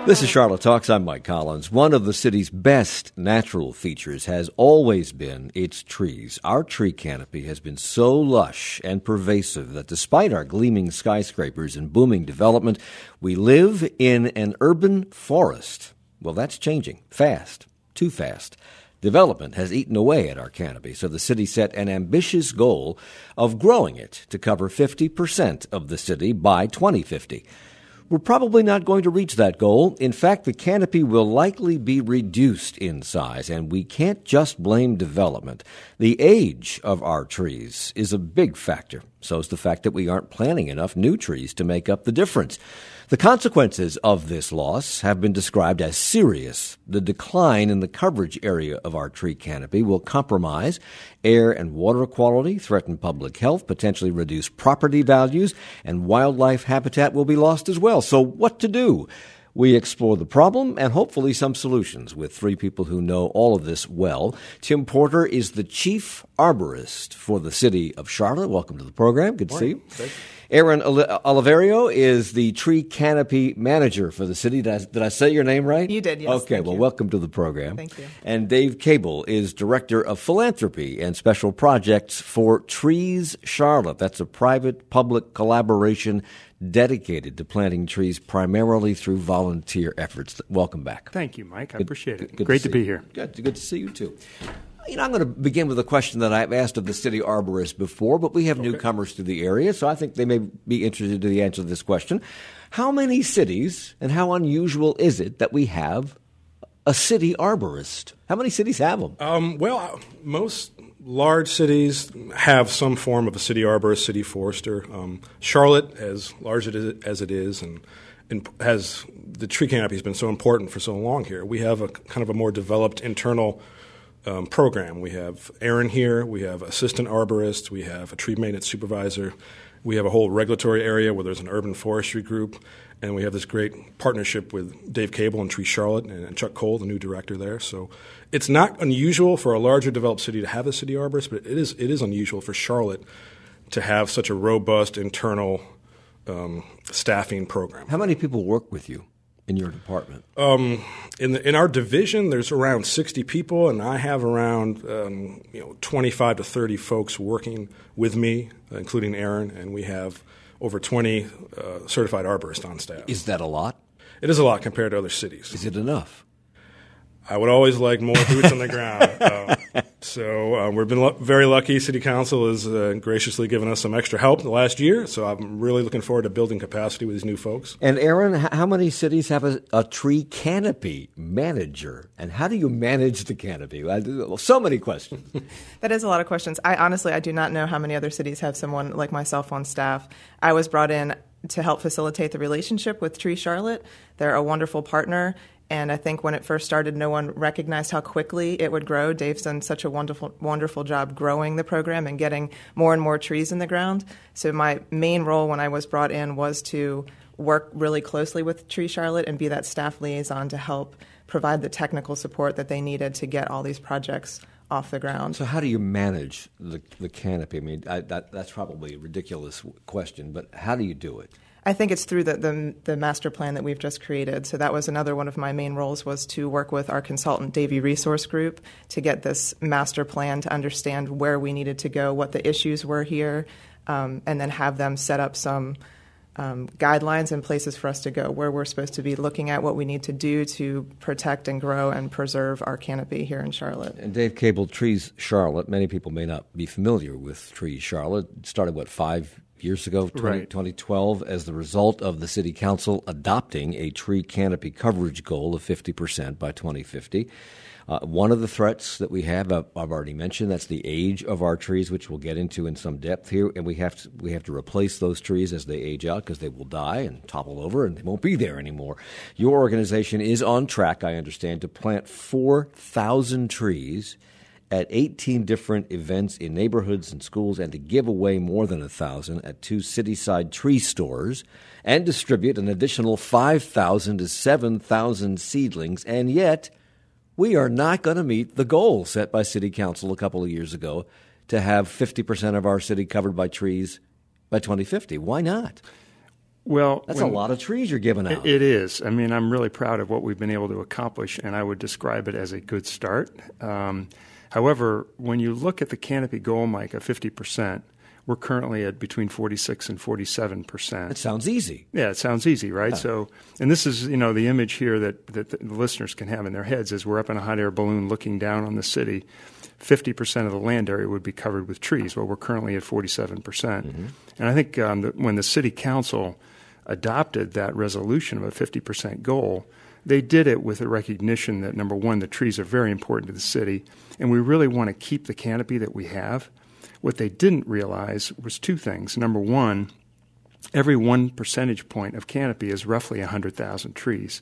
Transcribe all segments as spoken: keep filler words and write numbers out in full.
This is Charlotte Talks. I'm Mike Collins. One of the city's best natural features has always been its trees. Our tree canopy has been so lush and pervasive that despite our gleaming skyscrapers and booming development, we live in an urban forest. Well, that's changing fast, too fast. Development has eaten away at our canopy, so the city set an ambitious goal of growing it to cover fifty percent of the city by twenty fifty. We're probably not going to reach that goal. In fact, the canopy will likely be reduced in size, and we can't just blame development. The age of our trees is a big factor. So is the fact that we aren't planting enough new trees to make up the difference. The consequences of this loss have been described as serious. The decline in the coverage area of our tree canopy will compromise air and water quality, threaten public health, potentially reduce property values, and wildlife habitat will be lost as well. So what to do? We explore the problem and hopefully some solutions with three people who know all of this well. Tim Porter is the chief arborist for the city of Charlotte. Welcome to the program. Good to see you. Thank you. Aaron Oliverio is the tree canopy manager for the city. Did I, did I say your name right? You did, yes. Okay, well, you. welcome to the program. Thank you. And Dave Cable is director of philanthropy and special projects for Trees Charlotte. That's a private-public collaboration dedicated to planting trees primarily through volunteer efforts. Welcome back. Thank you, Mike. I good, appreciate it. Good, good Great to, to be you. here. Good, good to see you, too. You know, I'm going to begin with a question that I've asked of the city arborist before, but we have okay. newcomers to the area, so I think they may be interested in the answer to this question. How many cities and how unusual is it that we have a city arborist? How many cities have them? Um, well, most large cities have some form of a city arborist, city forester. Um, Charlotte, as large as it is, and, and has the tree canopy has been so important for so long here. We have a kind of a more developed internal Um, program. We have Aaron here, we have assistant arborists, we have a tree maintenance supervisor, we have a whole regulatory area where there's an urban forestry group, and we have this great partnership with Dave Cable and Tree Charlotte and Chuck Cole, the new director there. So it's not unusual for a larger developed city to have a city arborist, but it is it is unusual for Charlotte to have such a robust internal um, staffing program. How many people work with you in your department? Um, in the, in our division, there's around sixty people, and I have around um, you know twenty-five to thirty folks working with me, including Aaron, and we have over twenty uh, certified arborists on staff. Is that a lot? It is a lot compared to other cities. Is it enough? I would always like more boots on the ground. Uh, so uh, we've been lo- very lucky. City Council has uh, graciously given us some extra help the last year, so I'm really looking forward to building capacity with these new folks. And Aaron, how many cities have a, a tree canopy manager? And how do you manage the canopy? Well, so many questions. That is a lot of questions. I honestly, I do not know how many other cities have someone like myself on staff. I was brought in to help facilitate the relationship with Tree Charlotte. They're a wonderful partner. And I think when it first started, no one recognized how quickly it would grow. Dave's done such a wonderful, wonderful job growing the program and getting more and more trees in the ground. So my main role when I was brought in was to work really closely with Tree Charlotte and be that staff liaison to help provide the technical support that they needed to get all these projects off the ground. So how do you manage the, the canopy? I mean, I, that, that's probably a ridiculous question, but how do you do it? I think it's through the, the the master plan that we've just created. So that was another one of my main roles, was to work with our consultant, Davey Resource Group, to get this master plan to understand where we needed to go, what the issues were here, um, and then have them set up some um, guidelines and places for us to go, where we're supposed to be looking at what we need to do to protect and grow and preserve our canopy here in Charlotte. And Dave Cable, Trees Charlotte, many people may not be familiar with Trees Charlotte. It started, what, five years ago, twenty, right. twenty twelve, as the result of the City Council adopting a tree canopy coverage goal of fifty percent by twenty fifty. Uh, one of the threats that we have, I've, I've already mentioned, that's the age of our trees, which we'll get into in some depth here, and we have to we have to replace those trees as they age out because they will die and topple over and they won't be there anymore. Your organization is on track, I understand, to plant four thousand trees at eighteen different events in neighborhoods and schools, and to give away more than one thousand at two city-side tree stores, and distribute an additional five thousand to seven thousand seedlings. And yet, we are not going to meet the goal set by City Council a couple of years ago to have fifty percent of our city covered by trees by twenty fifty. Why not? Well, That's when, a lot of trees you're giving out. It is. I mean, I'm really proud of what we've been able to accomplish, and I would describe it as a good start. Um, however, when you look at the canopy goal, Mike, of fifty percent, we're currently at between forty-six and forty-seven percent. It sounds easy. Yeah, it sounds easy, right? Yeah. So, and this is, you know, the image here that, that the listeners can have in their heads is we're up in a hot air balloon looking down on the city. fifty percent of the land area would be covered with trees. Well, we're currently at forty-seven percent. Mm-hmm. And I think um, that when the city council adopted that resolution of a fifty percent goal, they did it with a recognition that, number one, the trees are very important to the city, and we really want to keep the canopy that we have. What they didn't realize was two things. Number one, every one percentage point of canopy is roughly one hundred thousand trees.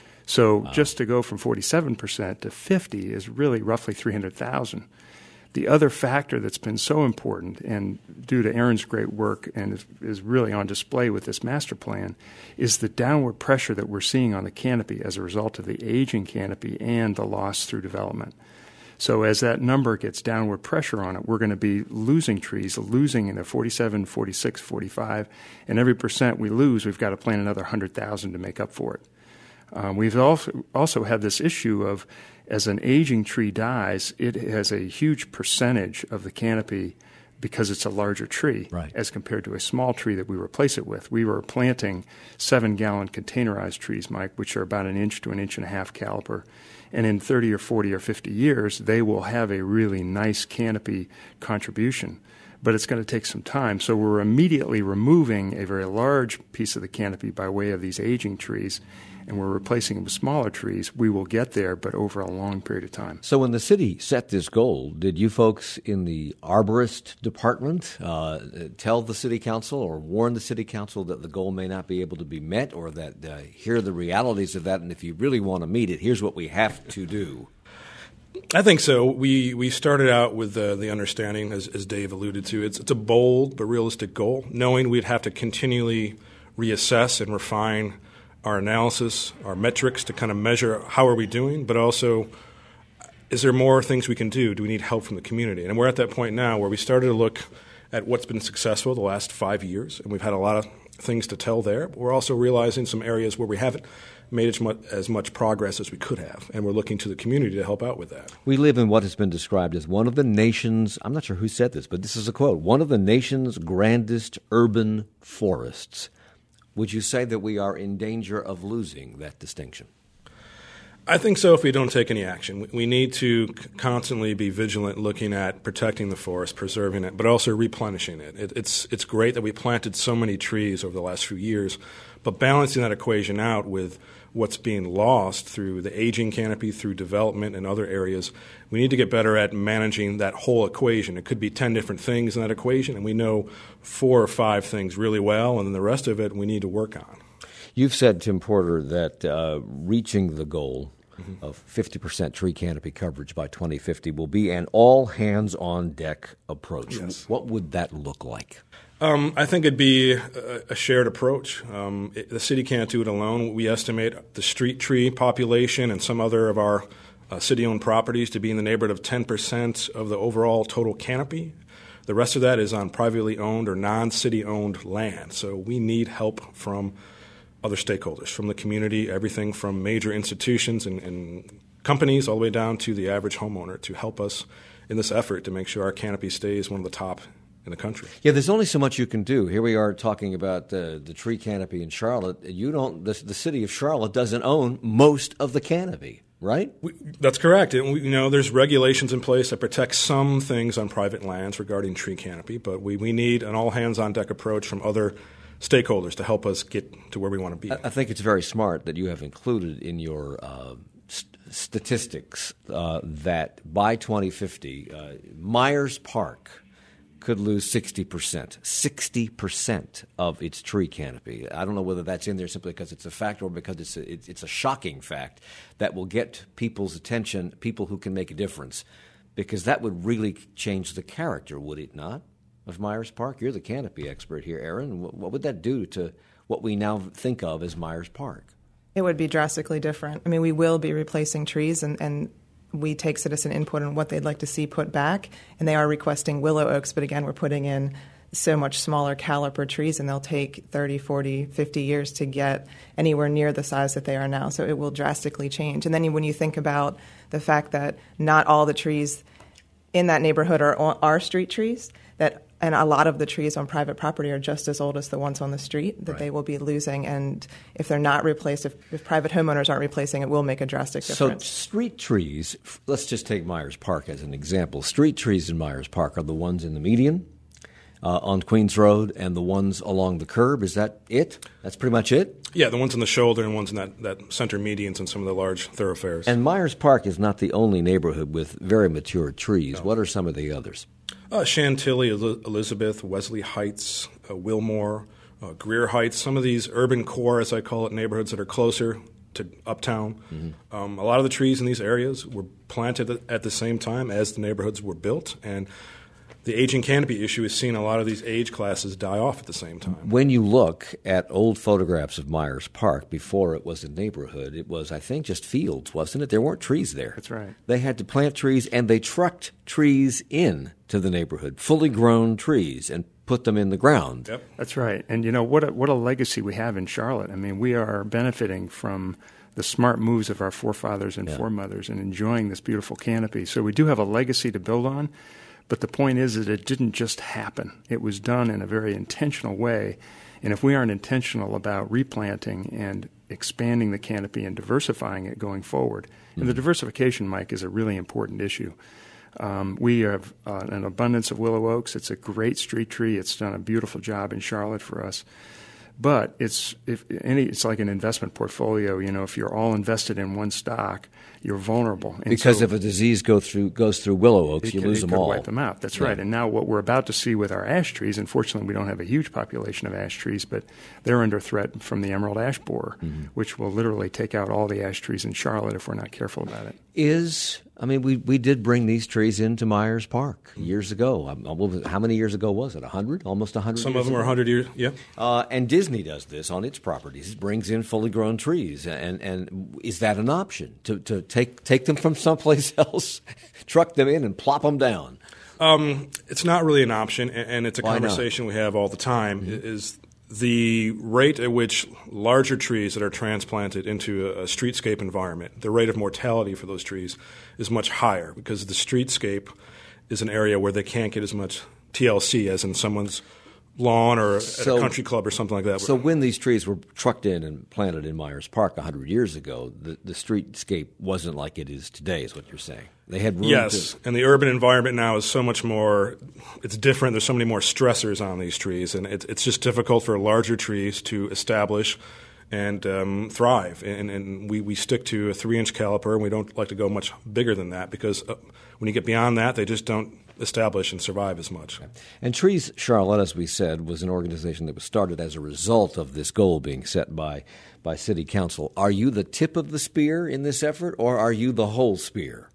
So wow. just to go from forty-seven percent to fifty is really roughly three hundred thousand. The other factor that's been so important, and due to Aaron's great work and is, is really on display with this master plan, is the downward pressure that we're seeing on the canopy as a result of the aging canopy and the loss through development. So as that number gets downward pressure on it, we're going to be losing trees, losing in the forty-seven, forty-six, forty-five, and every percent we lose, we've got to plant another one hundred thousand to make up for it. Um, we've also, also had this issue of as an aging tree dies, it has a huge percentage of the canopy because it's a larger tree right. as compared to a small tree that we replace it with. We were planting seven-gallon containerized trees, Mike, which are about an inch to an inch and a half caliper. And in thirty or forty or fifty years, they will have a really nice canopy contribution. But it's going to take some time. So we're immediately removing a very large piece of the canopy by way of these aging trees, and we're replacing them with smaller trees. We will get there, but over a long period of time. So when the city set this goal, did you folks in the arborist department uh, tell the city council or warn the city council that the goal may not be able to be met, or that uh, here are the realities of that, and if you really want to meet it, here's what we have to do? I think so. We we started out with uh, the understanding, as, as Dave alluded to, it's, it's a bold but realistic goal, knowing we'd have to continually reassess and refine our analysis, our metrics to kind of measure how are we doing, but also is there more things we can do? Do we need help from the community? And we're at that point now where we started to look at what's been successful the last five years, and we've had a lot of things to tell there. But we're also realizing some areas where we haven't made as much, as much progress as we could have, and we're looking to the community to help out with that. We live in what has been described as one of the nation's, I'm not sure who said this, but this is a quote, one of the nation's grandest urban forests. Would you say that we are in danger of losing that distinction? I think so if we don't take any action. We need to constantly be vigilant looking at protecting the forest, preserving it, but also replenishing it. it. It's it's great that we planted so many trees over the last few years, but balancing that equation out with what's being lost through the aging canopy, through development and other areas, we need to get better at managing that whole equation. It could be ten different things in that equation, and we know four or five things really well, and then the rest of it we need to work on. You've said, Tim Porter, that uh, reaching the goal mm-hmm. of fifty percent tree canopy coverage by twenty fifty will be an all-hands-on-deck approach. Yes. What would that look like? Um, I think it'd be a, a shared approach. Um, it, the city can't do it alone. We estimate the street tree population and some other of our uh, city-owned properties to be in the neighborhood of ten percent of the overall total canopy. The rest of that is on privately owned or non-city-owned land. So we need help from other stakeholders, from the community, everything from major institutions and, and companies all the way down to the average homeowner to help us in this effort to make sure our canopy stays one of the top in the country. Yeah, there's only so much you can do. Here we are talking about uh, the tree canopy in Charlotte. You don't. The, the city of Charlotte doesn't own most of the canopy, right? We, that's correct. And we, you know, there's regulations in place that protect some things on private lands regarding tree canopy, but we, we need an all-hands-on-deck approach from other stakeholders to help us get to where we want to be. I think it's very smart that you have included in your uh, st- statistics uh, that by twenty fifty, uh, Myers Park could lose sixty percent, sixty percent of its tree canopy. I don't know whether that's in there simply because it's a fact or because it's a, it's a shocking fact that will get people's attention, people who can make a difference, because that would really change the character, would it not, of Myers Park? You're the canopy expert here, Aaron. What would that do to what we now think of as Myers Park? It would be drastically different. I mean, we will be replacing trees, and, and we take citizen input on what they'd like to see put back, and they are requesting willow oaks, but again, we're putting in so much smaller caliper trees, and they'll take thirty, forty, fifty years to get anywhere near the size that they are now. So it will drastically change. And then when you think about the fact that not all the trees in that neighborhood are, are street trees, that and a lot of the trees on private property are just as old as the ones on the street that right. they will be losing. And if they're not replaced, if, if private homeowners aren't replacing, it will make a drastic difference. So street trees, let's just take Myers Park as an example. Street trees in Myers Park are the ones in the median uh, on Queens Road and the ones along the curb. Is that it? That's pretty much it? Yeah, the ones in the shoulder and ones in that, that center medians and some of the large thoroughfares. And Myers Park is not the only neighborhood with very mature trees. No. What are some of the others? Uh, Chantilly, Elizabeth, Wesley Heights, uh, Wilmore, uh, Greer Heights, some of these urban core, as I call it, neighborhoods that are closer to uptown. Mm-hmm. Um, a lot of the trees in these areas were planted at the same time as the neighborhoods were built, and the aging canopy issue is seeing a lot of these age classes die off at the same time. When you look at old photographs of Myers Park before it was a neighborhood, it was, I think, just fields, wasn't it? There weren't trees there. That's right. They had to plant trees, and they trucked trees in to the neighborhood, fully grown trees, and put them in the ground. Yep. That's right. And, you know, what a, what a legacy we have in Charlotte. I mean, we are benefiting from the smart moves of our forefathers and yeah. foremothers and enjoying this beautiful canopy. So we do have a legacy to build on. But the point is that it didn't just happen. It was done in a very intentional way. And if we aren't intentional about replanting and expanding the canopy and diversifying it going forward, mm-hmm. and the diversification, Mike, is a really important issue. Um, we have uh, an abundance of willow oaks. It's a great street tree. It's done a beautiful job in Charlotte for us. But it's if any, it's like an investment portfolio. You know, if you're all invested in one stock, you're vulnerable. And because so if a disease go through goes through willow oaks, you could, lose it them could all. Wipe them out. That's yeah. right. And now what we're about to see with our ash trees, unfortunately, we don't have a huge population of ash trees, but they're under threat from the emerald ash borer, mm-hmm. which will literally take out all the ash trees in Charlotte if we're not careful about it. Is I mean, we, we did bring these trees into Myers Park years ago. Um, how many years ago was it? one hundred? Almost one hundred Some years of them ago? are one hundred years, yeah. Uh, and Disney does this on its properties. It brings in fully grown trees. And, and is that an option, to, to take, take them from someplace else, truck them in and plop them down? Um, it's not really an option, and, and it's a Why conversation not? we have all the time, Mm-hmm. is the rate at which larger trees that are transplanted into a, a streetscape environment, the rate of mortality for those trees is much higher because the streetscape is an area where they can't get as much T L C as in someone's lawn or so, at a country club or something like that. So when these trees were trucked in and planted in Myers Park one hundred years ago, the, the streetscape wasn't like it is today, is what you're saying. They had room Yes, to... and the urban environment now is so much more – it's different. There's so many more stressors on these trees, and it, it's just difficult for larger trees to establish and um, thrive. And, and we, we stick to a three-inch caliper, and we don't like to go much bigger than that because uh, when you get beyond that, they just don't establish and survive as much. And Trees Charlotte, as we said, was an organization that was started as a result of this goal being set by, by City Council. Are you the tip of the spear in this effort, or are you the whole spear?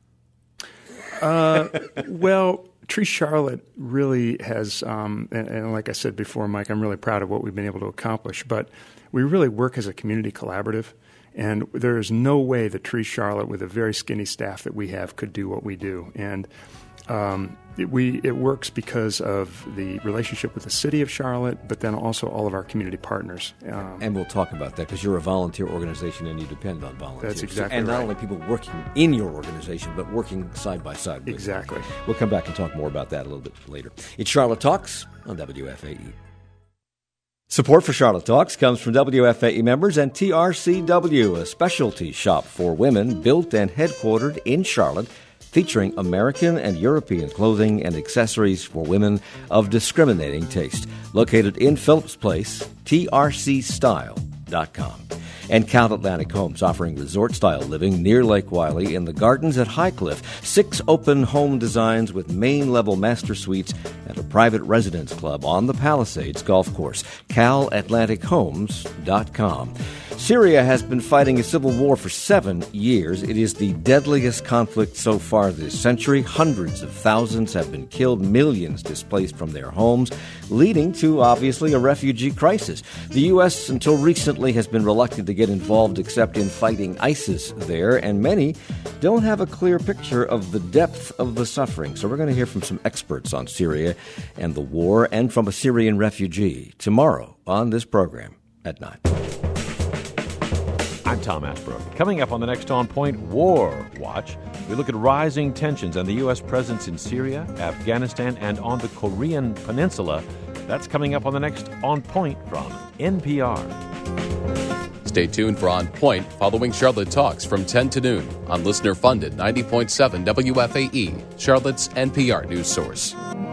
Uh, well, Tree Charlotte really has, um, and, and like I said before, Mike, I'm really proud of what we've been able to accomplish, but we really work as a community collaborative, and there is no way that Tree Charlotte, with a very skinny staff that we have, could do what we do. And um, it, we it works because of the relationship with the city of Charlotte, but then also all of our community partners. Um, and we'll talk about that because you're a volunteer organization and you depend on volunteers. That's exactly And not right. only people working in your organization, but working side by side with Exactly. you. We'll come back and talk more about that a little bit later. It's Charlotte Talks on W F A E. Support for Charlotte Talks comes from W F A E members and T R C W, a specialty shop for women built and headquartered in Charlotte, featuring American and European clothing and accessories for women of discriminating taste. Located in Phillips Place, T R C style dot com. And Count Atlantic Homes, offering resort-style living near Lake Wylie in the gardens at Highcliff. Six open home designs with main-level master suites and a private residence club on the Palisades Golf Course. Cal Atlantic Homes dot com. Syria has been fighting a civil war for seven years. It is the deadliest conflict so far this century. Hundreds of thousands have been killed, millions displaced from their homes, leading to, obviously, a refugee crisis. The U S, until recently, has been reluctant to get involved except in fighting ISIS there, and many don't have a clear picture of the depth of the suffering. So we're going to hear from some experts on Syria and the war and from a Syrian refugee tomorrow on this program at nine. I'm Tom Ashbrook. Coming up on the next On Point War Watch, we look at rising tensions and the U S presence in Syria, Afghanistan, and on the Korean Peninsula. That's coming up on the next On Point from N P R. Stay tuned for On Point following Charlotte Talks from ten to noon on listener-funded ninety point seven W F A E, Charlotte's N P R news source.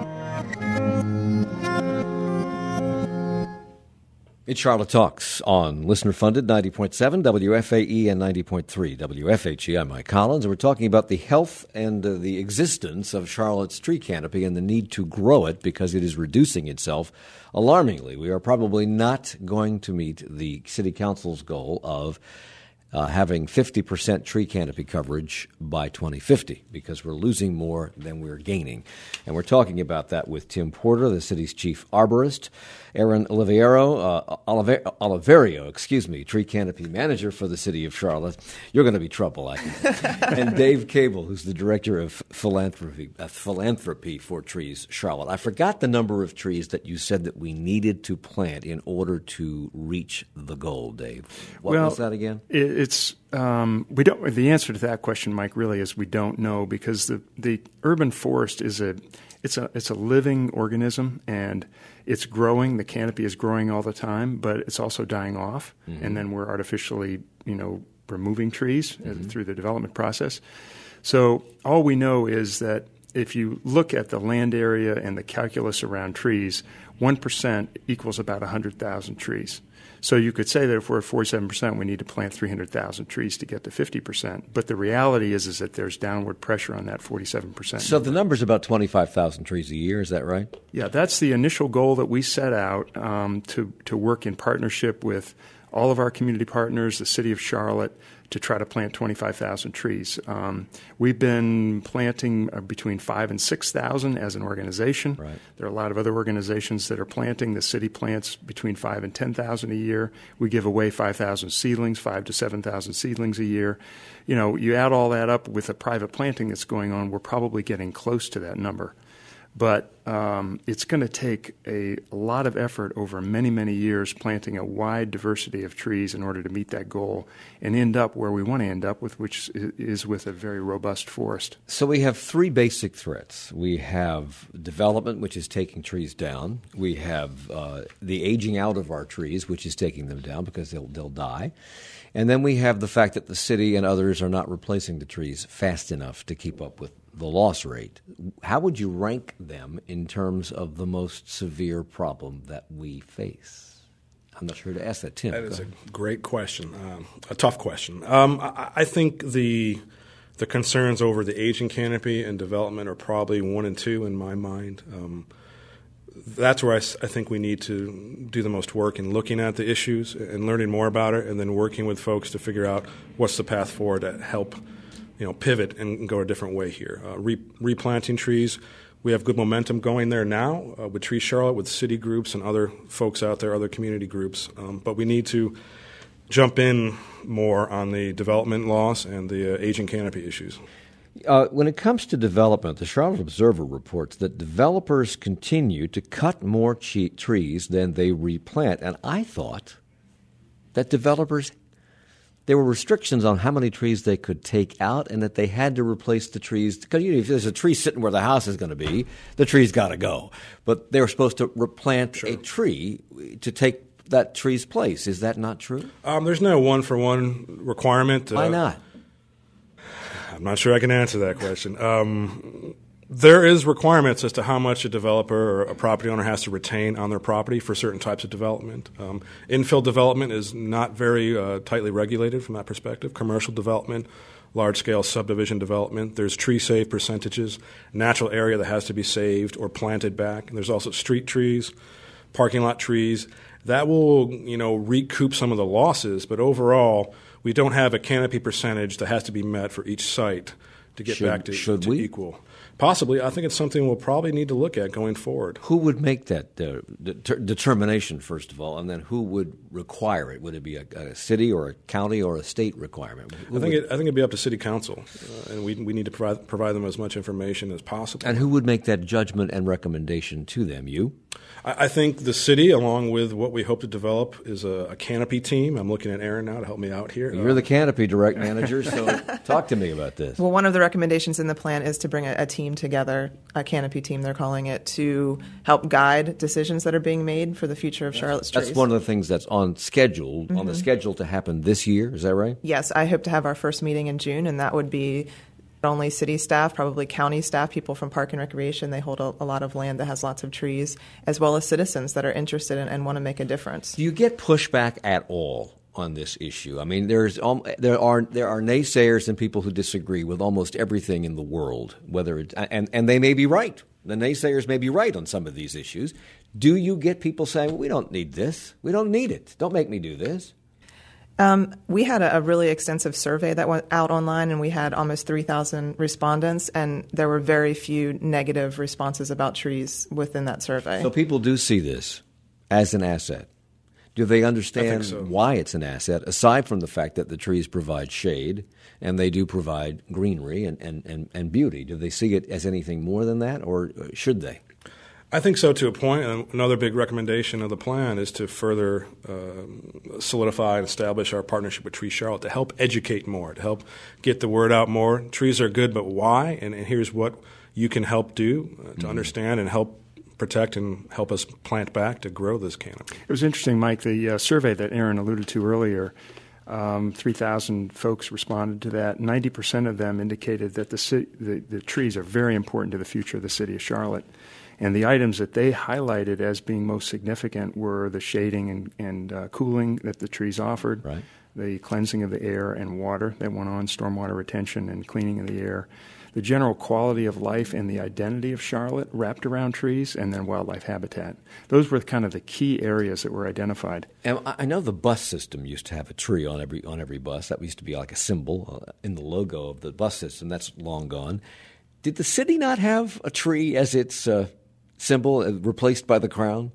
It's Charlotte Talks on listener-funded ninety point seven W F A E and ninety point three W F H E. I'm Mike Collins, and we're talking about the health and uh, the existence of Charlotte's tree canopy and the need to grow it because it is reducing itself alarmingly. We are probably not going to meet the City Council's goal of uh, having fifty percent tree canopy coverage by twenty fifty because we're losing more than we're gaining. And we're talking about that with Tim Porter, the city's chief arborist, Aaron Oliviero, uh, Oliver, Oliverio, excuse me, tree canopy manager for the city of Charlotte. You're going to be trouble, I think. And Dave Cable, who's the director of philanthropy, uh, philanthropy for Trees Charlotte. I forgot the number of trees that you said that we needed to plant in order to reach the goal, Dave. What well, was that again? It's um, we don't. The answer to that question, Mike, really is we don't know because the the urban forest is a it's a it's a living organism and it's growing. The canopy is growing all the time, but it's also dying off. Mm-hmm. And then we're artificially, you know, removing trees mm-hmm. through the development process. So all we know is that if you look at the land area and the calculus around trees, one percent equals about one hundred thousand trees. So you could say that if we're at forty-seven percent, we need to plant three hundred thousand trees to get to fifty percent. But the reality is is that there's downward pressure on that forty-seven percent. So the number's about twenty-five thousand trees a year, is that right? Yeah, that's the initial goal that we set out um, to, to work in partnership with all of our community partners, the City of Charlotte, to try to plant twenty-five thousand trees. Um, we've been planting uh, between five and six thousand as an organization. Right. There are a lot of other organizations that are planting. The city plants between five and ten thousand a year. We give away five thousand seedlings, five to seven thousand seedlings a year. You know, you add all that up with the private planting that's going on, we're probably getting close to that number. But um, it's going to take a, a lot of effort over many, many years planting a wide diversity of trees in order to meet that goal and end up where we want to end up with, which is with a very robust forest. So we have three basic threats. We have development, which is taking trees down. We have uh, the aging out of our trees, which is taking them down because they'll, they'll die. And then we have the fact that the city and others are not replacing the trees fast enough to keep up with the loss rate. How would you rank them in terms of the most severe problem that we face? I'm not sure to ask that, Tim. That is a great question, um, a tough question. Um, I, I think the the concerns over the aging canopy and development are probably one and two in my mind. Um, that's where I, I think we need to do the most work in looking at the issues and learning more about it, and then working with folks to figure out what's the path forward to help, you know, pivot and go a different way here. Uh, re- replanting trees, we have good momentum going there now uh, with Tree Charlotte, with city groups and other folks out there, other community groups. Um, but we need to jump in more on the development loss and the uh, aging canopy issues. Uh, when it comes to development, the Charlotte Observer reports that developers continue to cut more che- trees than they replant. And I thought that developers, there were restrictions on how many trees they could take out and that they had to replace the trees. Because you know, if there's a tree sitting where the house is going to be, the tree's got to go. But they were supposed to replant sure. a tree to take that tree's place. Is that not true? Um, there's no one-for-one requirement. Why uh, not? I'm not sure I can answer that question. Um, there is requirements as to how much a developer or a property owner has to retain on their property for certain types of development. Um, infill development is not very uh, tightly regulated from that perspective. Commercial development, large-scale subdivision development, there's tree-save percentages, natural area that has to be saved or planted back. And there's also street trees, parking lot trees. That will, you know, recoup some of the losses, but overall, we don't have a canopy percentage that has to be met for each site to get should, back to, should to we? equal. possibly, I think it's something we'll probably need to look at going forward. Who would make that uh, de- determination, first of all, and then who would require it? Would it be a, a city or a county or a state requirement? Who I think would, it, I think it'd be up to City Council, uh, and we we need to provide provide them as much information as possible. and who would make that judgment and recommendation to them? You? I, I think the city, along with what we hope to develop, is a, a canopy team. I'm looking at Aaron now to help me out here. You're Uh, the canopy direct manager, so talk to me about this. Well, one of the recommendations in the plan is to bring a, a team together, a canopy team they're calling it, to help guide decisions that are being made for the future of Charlotte's trees. That's one of the things that's on schedule, mm-hmm. on the schedule to happen this year. Is that right? Yes, I hope to have our first meeting in June, and that would be not only city staff, probably county staff, people from Park and Recreation. They hold a, a lot of land that has lots of trees, as well as citizens that are interested in, and want to make a difference. Do you get pushback at all on this issue? I mean, there's um, there are there are naysayers and people who disagree with almost everything in the world. Whether it's, and and they may be right. The naysayers may be right on some of these issues. Do you get people saying, well, "We don't need this. We don't need it. Don't make me do this"? Um, we had a, a really extensive survey that went out online, and we had almost three thousand respondents, and there were very few negative responses about trees within that survey. So people do see this as an asset. Do they understand so. why it's an asset, aside from the fact that the trees provide shade and they do provide greenery and, and, and, and beauty? Do they see it as anything more than that, or should they? I think so to a point. And another big recommendation of the plan is to further uh, solidify and establish our partnership with Tree Charlotte to help educate more, to help get the word out more. Trees are good, but why? And, and here's what you can help do uh, to mm-hmm. understand and help protect and help us plant back to grow this canopy. It was interesting, Mike, the uh, survey that Aaron alluded to earlier, um, three thousand folks responded to that. ninety percent of them indicated that the, ci- the, the trees are very important to the future of the city of Charlotte. And the items that they highlighted as being most significant were the shading and, and uh, cooling that the trees offered, right. the cleansing of the air and water that went on, stormwater retention and cleaning of the air, the general quality of life and the identity of Charlotte wrapped around trees, and then wildlife habitat. Those were kind of the key areas that were identified. And I know the bus system used to have a tree on every on every bus. That used to be like a symbol uh, in the logo of the bus system. That's long gone. Did the city not have a tree as its uh, symbol uh, replaced by the crown?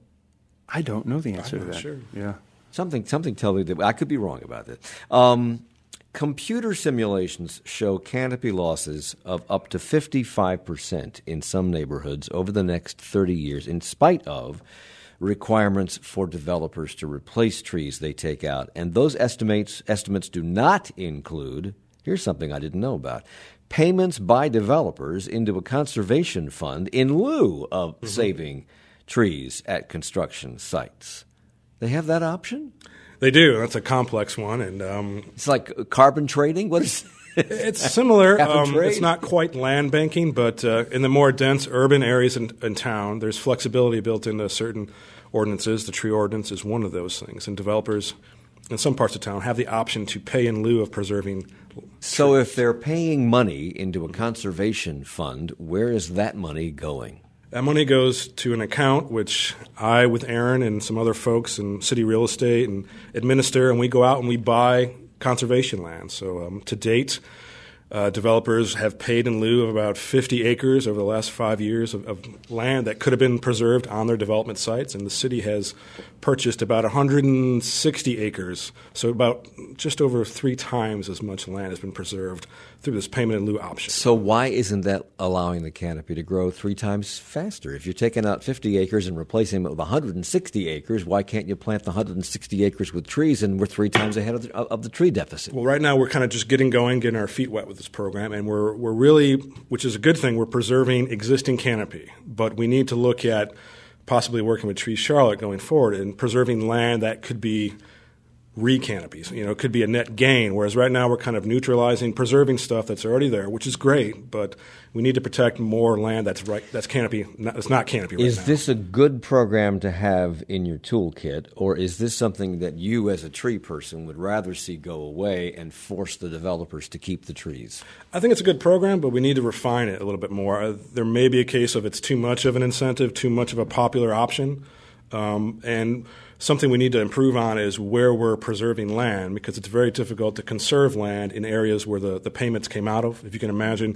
I don't know the answer I'm to not that. sure. Yeah. Something something tell me that I could be wrong about this. Um, computer simulations show canopy losses of up to fifty-five percent in some neighborhoods over the next thirty years, in spite of requirements for developers to replace trees they take out. And those estimates estimates do not include, here's something I didn't know about, payments by developers into a conservation fund in lieu of mm-hmm. saving trees at construction sites. They have that option? They do. That's a complex one, and um, It's like carbon trading? What is it's similar. Cap and Um, trade? it's not quite land banking, but uh, in the more dense urban areas in, in town, there's flexibility built into certain ordinances. The tree ordinance is one of those things, and developers in some parts of town have the option to pay in lieu of preserving. So if they're paying money into a conservation fund, where is that money going? That money goes to an account which I, with Aaron and some other folks in city real estate, and administer, and we go out and we buy conservation land. So um, to date, uh, developers have paid in lieu of about fifty acres over the last five years of, of land that could have been preserved on their development sites, and the city has purchased about one hundred sixty acres, so about just over three times as much land has been preserved through this payment in lieu option. So why isn't that allowing the canopy to grow three times faster? If you're taking out fifty acres and replacing it with one hundred sixty acres, why can't you plant the one hundred sixty acres with trees, and we're three times ahead of the, of the tree deficit? Well, right now we're kind of just getting going, getting our feet wet with this program, and we're we're really, which is a good thing, we're preserving existing canopy. But we need to look at possibly working with Tree Charlotte going forward and preserving land that could be re-canopies. You know, it could be a net gain, whereas right now we're kind of neutralizing, preserving stuff that's already there, which is great, but we need to protect more land that's right, that's canopy, not, that's not canopy right is now. Is this a good program to have in your toolkit, or is this something that you as a tree person would rather see go away and force the developers to keep the trees? I think it's a good program, but we need to refine it a little bit more. Uh, there may be a case of it's too much of an incentive, too much of a popular option, um, and something we need to improve on is where we're preserving land, because it's very difficult to conserve land in areas where the, the payments came out of. If you can imagine,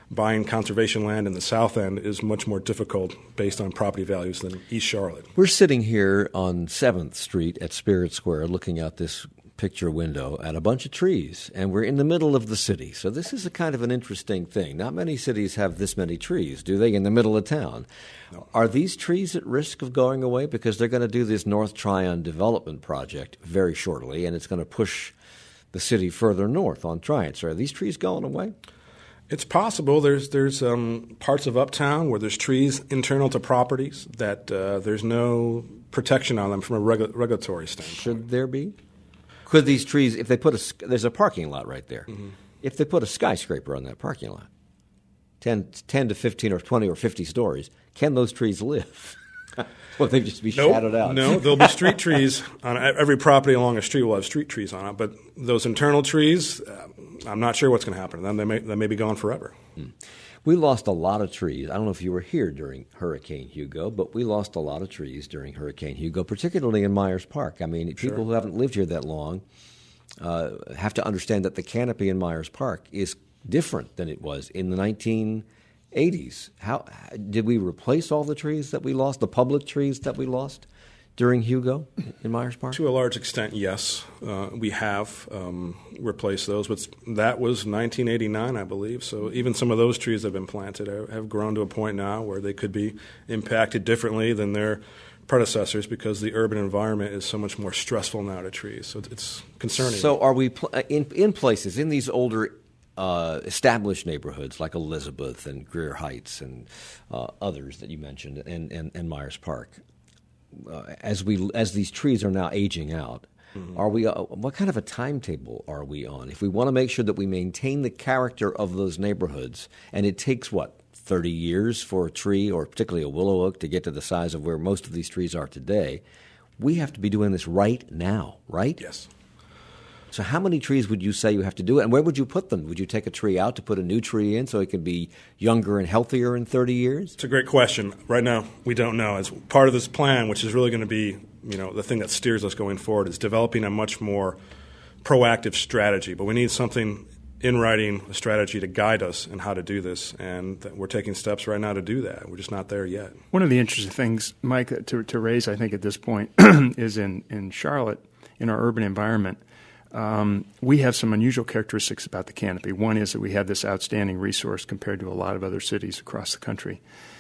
buying conservation land in the South End is much more difficult based on property values than East Charlotte. We're sitting here on seventh Street at Spirit Square looking out this picture window at a bunch of trees, and we're in the middle of the city. So this is a kind of an interesting thing. Not many cities have this many trees, do they, in the middle of town? No. Are these trees at risk of going away? Because they're going to do this North Tryon development project very shortly, and it's going to push the city further north on Tryon. So are these trees going away? It's possible. There's there's um, parts of Uptown where there's trees internal to properties that uh, there's no protection on them from a regu- regulatory standpoint. Should there be? Could these trees, if they put a, there's a parking lot right there. Mm-hmm. If they put a skyscraper on that parking lot, ten, ten to fifteen or twenty or fifty stories, can those trees live? Well, they'd just be nope, shadowed out. No, there'll be street trees on every property along a street will have street trees on it. But those internal trees, uh, I'm not sure what's going to happen to them. They may, they may be gone forever. Hmm. We lost a lot of trees. I don't know if you were here during Hurricane Hugo, but we lost a lot of trees during Hurricane Hugo, particularly in Myers Park. I mean, sure. people who haven't lived here that long uh, have to understand that the canopy in Myers Park is different than it was in the nineteen eighties. How did we replace all the trees that we lost, the public trees that we lost during Hugo in Myers Park? To a large extent, yes. Uh, we have um, replaced those, but that was nineteen eighty-nine, I believe. So even some of those trees that have been planted have grown to a point now where they could be impacted differently than their predecessors because the urban environment is so much more stressful now to trees. So it's concerning. So are we pl- in, in places, in these older Uh, established neighborhoods like Elizabeth and Greer Heights and uh, others that you mentioned, and, and, and Myers Park, uh, as we as these trees are now aging out, mm-hmm. are we? Uh, what kind of a timetable are we on? If we want to make sure that we maintain the character of those neighborhoods, and it takes what thirty years for a tree, or particularly a willow oak, to get to the size of where most of these trees are today, we have to be doing this right now, right? Yes. So how many trees would you say you have to do it, and where would you put them? Would you take a tree out to put a new tree in so it can be younger and healthier in thirty years? It's a great question. Right now, we don't know. As part of this plan, which is really going to be, you know, the thing that steers us going forward, is developing a much more proactive strategy. But we need something in writing, a strategy to guide us in how to do this, and we're taking steps right now to do that. We're just not there yet. One of the interesting things, Mike, to, to raise, I think, at this point is in, in Charlotte, in our urban environment, Um, we have some unusual characteristics about the canopy. One is that we have this outstanding resource compared to a lot of other cities across the country.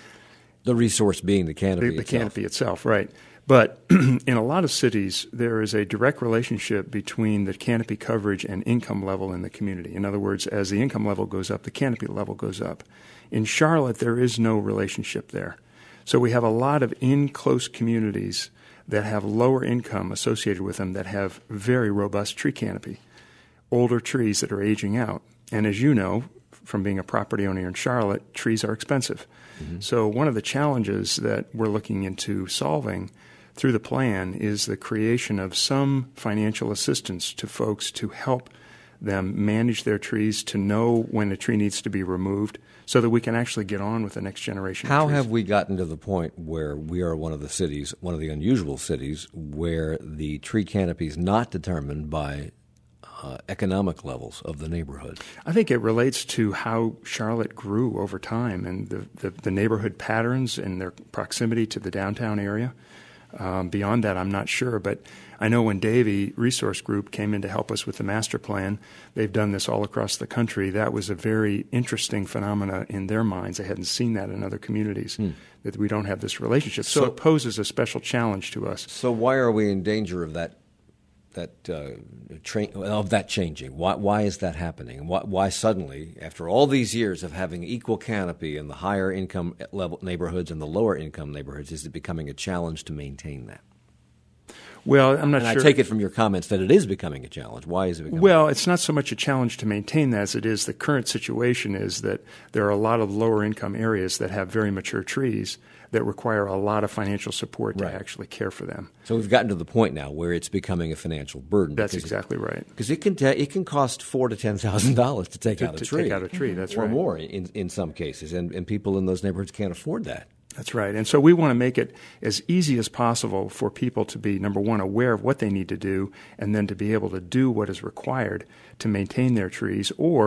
The resource being the canopy the, the itself. canopy itself, right. But in a lot of cities, there is a direct relationship between the canopy coverage and income level in the community. In other words, as the income level goes up, the canopy level goes up. In Charlotte, there is no relationship there. So we have a lot of in-close communities that have lower income associated with them that have very robust tree canopy, older trees that are aging out. And as you know, from being a property owner in Charlotte, trees are expensive. Mm-hmm. So one of the challenges that we're looking into solving through the plan is the creation of some financial assistance to folks to help them manage their trees, to know when a tree needs to be removed, so that we can actually get on with the next generation How of trees. have we gotten to the point where we are one of the cities, one of the unusual cities, where the tree canopy is not determined by uh, economic levels of the neighborhood? I think it relates to how Charlotte grew over time and the, the, the neighborhood patterns and their proximity to the downtown area. Um, beyond that, I'm not sure, but I know when Davey Resource Group came in to help us with the master plan, they've done this all across the country. That was a very interesting phenomena in their minds. They hadn't seen that in other communities, mm. that we don't have this relationship. So, so it poses a special challenge to us. So why are we in danger of that that uh, tra- of that changing? Why, why is that happening? Why, why suddenly, after all these years of having equal canopy in the higher income level neighborhoods and the lower income neighborhoods, is it becoming a challenge to maintain that? Well, I'm not and sure. I take it from your comments that it is becoming a challenge. Why is it becoming Well, it's not so much a challenge to maintain that as it is the current situation is that there are a lot of lower income areas that have very mature trees that require a lot of financial support to right. actually care for them. So we've gotten to the point now where it's becoming a financial burden. That's exactly right. Because it can ta- it can cost four to ten thousand dollars to take to, out a to tree. take out a tree. That's or right. Or more in in some cases, and and people in those neighborhoods can't afford that. That's right. And so we want to make it as easy as possible for people to be, number one, aware of what they need to do, and then to be able to do what is required to maintain their trees or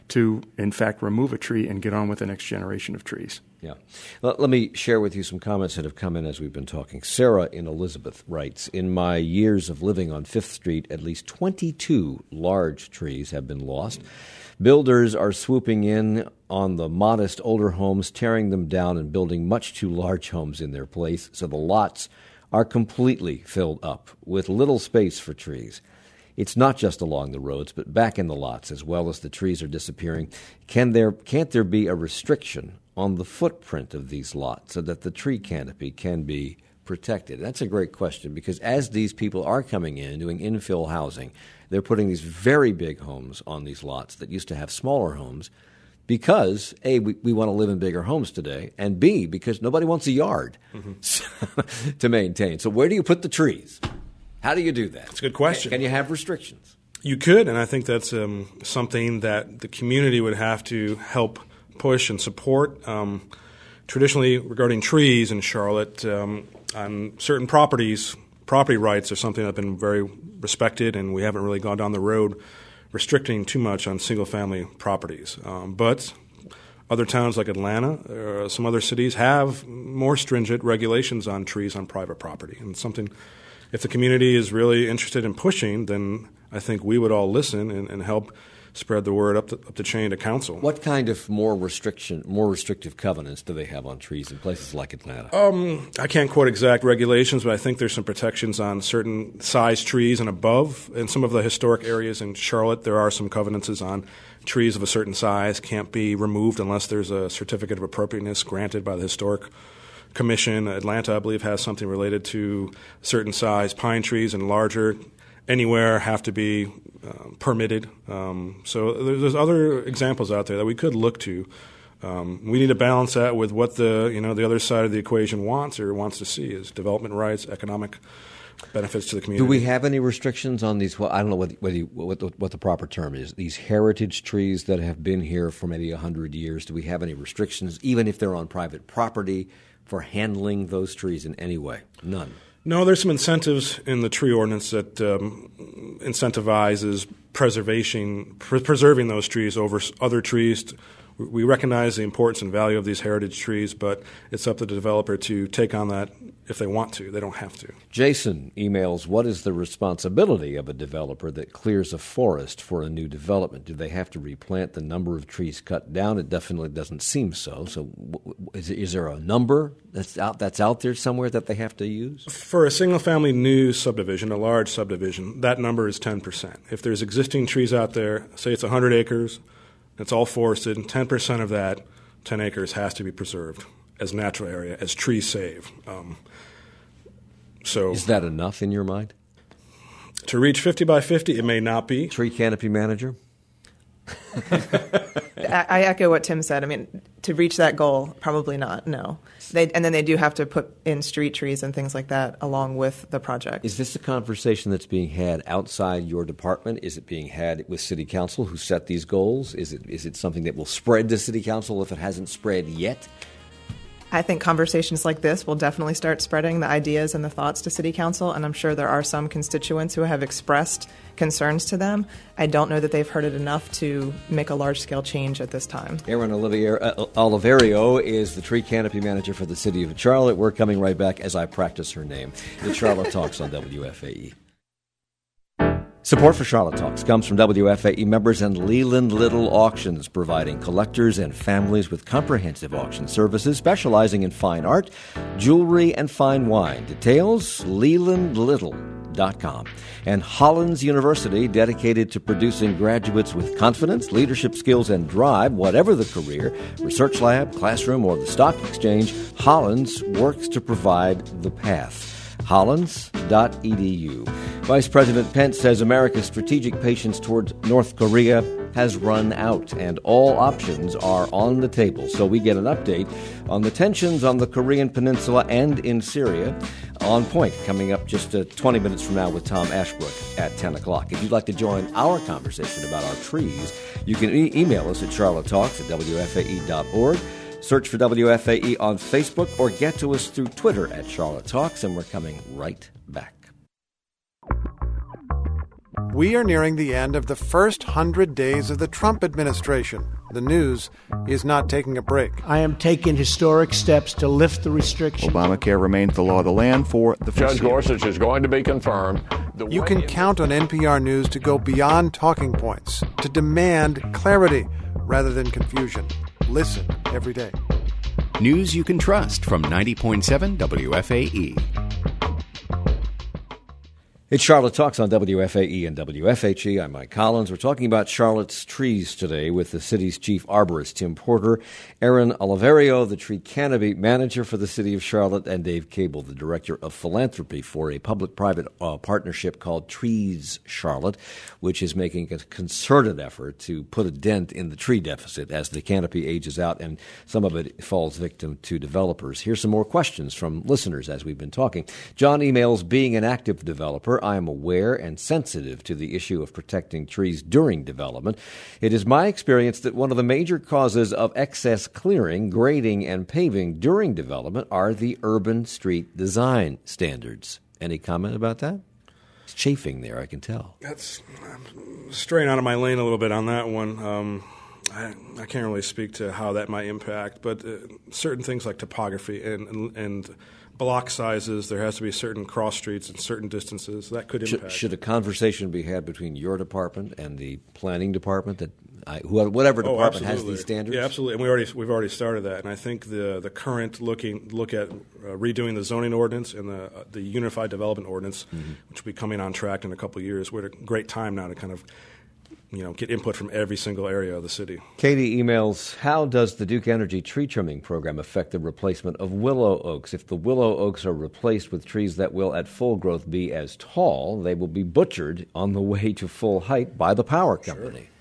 to, in fact, remove a tree and get on with the next generation of trees. Yeah. Well, let me share with you some comments that have come in as we've been talking. Sarah in Elizabeth writes, in my years of living on Fifth Street, at least twenty-two large trees have been lost. Builders are swooping in on the modest older homes, tearing them down and building much too large homes in their place, so the lots are completely filled up with little space for trees. It's not just along the roads, but back in the lots as well as the trees are disappearing. Can there, can't there be a restriction on the footprint of these lots so that the tree canopy can be protected? That's a great question, because as these people are coming in doing infill housing, they're putting these very big homes on these lots that used to have smaller homes because, A, we, we want to live in bigger homes today, and B, because nobody wants a yard mm-hmm. to maintain. So where do you put the trees? How do you do that? That's a good question. Can you have restrictions? You could, and I think that's um, something that the community would have to help push and support. Um, traditionally, regarding trees in Charlotte, um, on certain properties, property rights are something that have been very respected, and we haven't really gone down the road restricting too much on single-family properties. Um, but other towns like Atlanta or some other cities have more stringent regulations on trees on private property. And something, if the community is really interested in pushing, then I think we would all listen and, and help spread the word up the, up the chain to council. What kind of more restriction, more restrictive covenants do they have on trees in places like Atlanta? Um, I can't quote exact regulations, but I think there's some protections on certain size trees and above. In some of the historic areas in Charlotte, there are some covenants on trees of a certain size can't be removed unless there's a certificate of appropriateness granted by the Historic Commission. Atlanta, I believe, has something related to certain size pine trees, and larger anywhere have to be uh, permitted. Um, so there's, there's other examples out there that we could look to. Um, we need to balance that with what the you know the other side of the equation wants or wants to see is development rights, economic benefits to the community. Do we have any restrictions on these? Well, I don't know what what, you, what, the, what the proper term is. These heritage trees that have been here for maybe a hundred years. Do we have any restrictions, even if they're on private property, for handling those trees in any way? None. No, there's some incentives in the tree ordinance that um, incentivizes preservation, pre- preserving those trees over other trees. We recognize the importance and value of these heritage trees, but it's up to the developer to take on that if they want to. They don't have to. Jason emails, what is the responsibility of a developer that clears a forest for a new development? Do they have to replant the number of trees cut down? It definitely doesn't seem so. So is, is there a number that's out, that's out there somewhere that they have to use? For a single-family new subdivision, a large subdivision, that number is ten percent. If there's existing trees out there, say it's one hundred acres, it's all forested, and ten percent of that ten acres has to be preserved as natural area, as tree save. Um, so is that enough in your mind? To reach fifty by fifty, it may not be. Tree canopy manager? I, I echo what Tim said. I mean, to reach that goal, probably not, no. They, and then they do have to put in street trees and things like that along with the project. Is this a conversation that's being had outside your department? Is it being had with City Council who set these goals? Is it is it something that will spread to City Council if it hasn't spread yet? I think conversations like this will definitely start spreading the ideas and the thoughts to City Council, and I'm sure there are some constituents who have expressed concerns to them. I don't know that they've heard it enough to make a large-scale change at this time. Erin Olivier, uh, Oliverio is the tree canopy manager for the City of Charlotte. We're coming right back as I practice her name. The Charlotte Talks on W F A E. Support for Charlotte Talks comes from W F A E members and Leland Little Auctions, providing collectors and families with comprehensive auction services specializing in fine art, jewelry, and fine wine. Details, leland little dot com. And Hollins University, dedicated to producing graduates with confidence, leadership skills, and drive, whatever the career, research lab, classroom, or the stock exchange, Hollins works to provide the path. hollins dot e d u. Vice President Pence says America's strategic patience towards North Korea has run out, and all options are on the table. So we get an update on the tensions on the Korean Peninsula and in Syria. On Point, coming up just uh, twenty minutes from now with Tom Ashbrook at ten o'clock. If you'd like to join our conversation about our trees, you can e- email us at charlotte talks at w f a e dot org. Search for W F A E on Facebook or get to us through Twitter at Charlotte Talks, and we're coming right back. We are nearing the end of the first hundred days of the Trump administration. The news is not taking a break. I am taking historic steps to lift the restrictions. Obamacare remains the law of the land for the Judge Gorsuch is going to be confirmed. The you can count on N P R News to go beyond talking points, to demand clarity rather than confusion. Listen every day. News you can trust from ninety point seven W F A E. It's Charlotte Talks on W F A E and W F H E. I'm Mike Collins. We're talking about Charlotte's trees today with the city's chief arborist, Tim Porter, Aaron Oliverio, the tree canopy manager for the city of Charlotte, and Dave Cable, the director of philanthropy for a public-private uh, partnership called Trees Charlotte, which is making a concerted effort to put a dent in the tree deficit as the canopy ages out and some of it falls victim to developers. Here's some more questions from listeners as we've been talking. John emails, being an active developer, I am aware and sensitive to the issue of protecting trees during development. It is my experience that one of the major causes of excess clearing, grading, and paving during development are the urban street design standards. Any comment about that? It's chafing there, I can tell. That's I'm straying out of my lane a little bit on that one. Um, I, I can't really speak to how that might impact, but uh, certain things like topography and and, and block sizes, there has to be certain cross streets and certain distances that could impact. Should, should a conversation be had between your department and the planning department, that I, whoever, whatever department oh, has these standards? Yeah, absolutely. And we already we've already started that. And I think the the current looking look at uh, redoing the zoning ordinance and the uh, the unified development ordinance, mm-hmm. which will be coming on track in a couple of years. We're at a great time now to kind of you know, get input from every single area of the city. Katie emails, how does the Duke Energy tree trimming program affect the replacement of willow oaks? If the willow oaks are replaced with trees that will at full growth be as tall, they will be butchered on the way to full height by the power company. Sure.